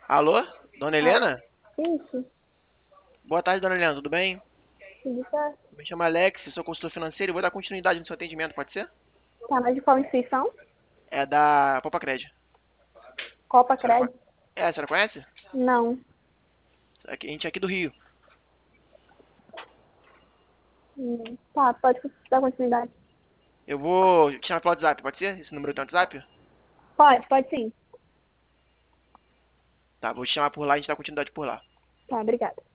Alô? Dona Ah, Helena? isso, Boa tarde, dona Helena, tudo bem? tudo certo. Me chamo Alex, sou consultor financeiro e vou dar continuidade no seu atendimento, pode ser? Tá, mas de qual instituição? É da Popa Cred. Copa A senhora, Crédito? a senhora conhece? Não. A gente é aqui do Rio. Tá, pode dar continuidade. Eu vou te chamar pelo WhatsApp, pode ser? Esse número tem WhatsApp? Pode sim. Tá, vou te chamar por lá e a gente dá continuidade por lá. Tá, obrigada.